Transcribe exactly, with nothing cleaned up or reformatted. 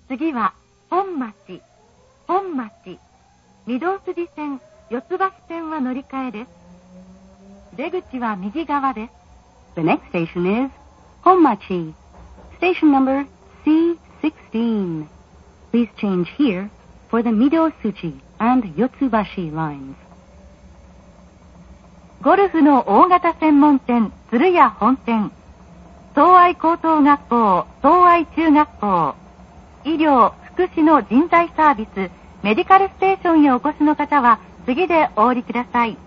次は本町、本町、御堂筋線、四ツ橋線は乗り換えです。出口は右側です。 The next station is Honmachi. Station number C sixteen. Please change here for the Midōsuji and Yotsubashi lines. ゴルフの大型専門店、鶴屋本店。東愛高等学校、東愛中学校。医療、福祉の人材サービス、メディカルステーションへお越しの方は、次でお降りください。